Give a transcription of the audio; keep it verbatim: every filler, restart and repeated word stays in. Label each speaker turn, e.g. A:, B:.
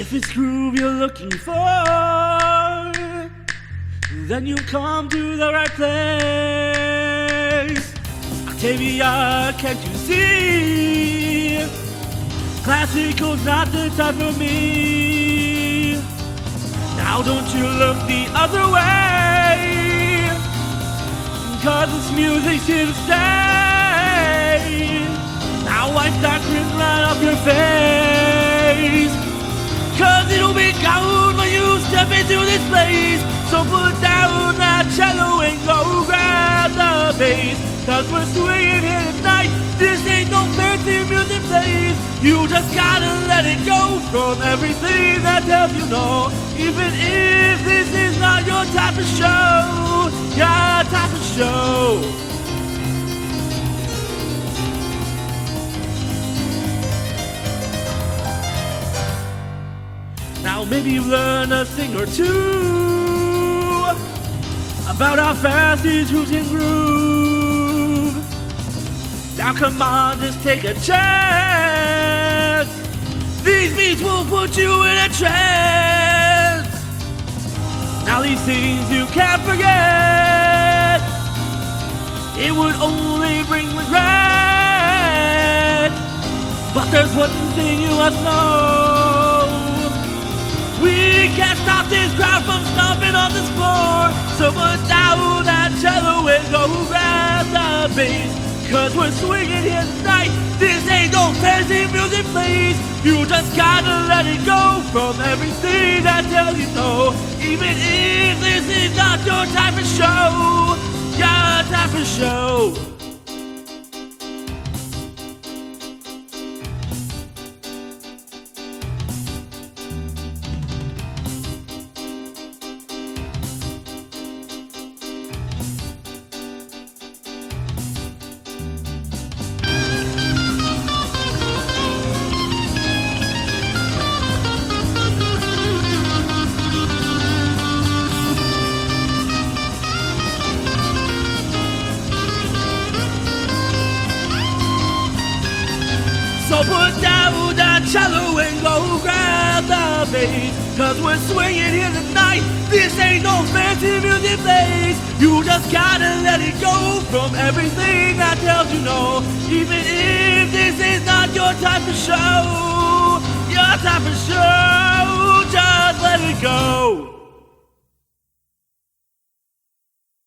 A: If it's groove you're looking for, then you've come to the right place. Octavia, can't you see? Classical's not the type for me. Now don't you look the other way, 'cause this music's here to stay. Now wipe that grin right off your face, 'cause it'll be gone when you step into this place. So put down that cello and go grab the bass, 'cause we're swinging here tonight. This ain't no fancy music place. You just gotta let it go from everything that tells you no. Even if this is not your type of show, your type of show. Now maybe you learn a thing or two about how fast these hoops can groove. Now come on, just take a chance. These beats will put you in a trance. Now these things you can't forget, it would only bring regret. But there's one thing you must know, we can't stop this crowd from stomping on this floor. So put down that cello and go grab the bass, 'cause we're swinging here tonight. This ain't no fancy music place. You just gotta let it go from everything that tells you no. Even if this is not your type of show, your type of show. So put down that cello and go grab the bass, 'cause we're swinging here tonight. This ain't no fancy music place. You just gotta let it go from everything that tells you no. Even if this is not your type of show, your type of show.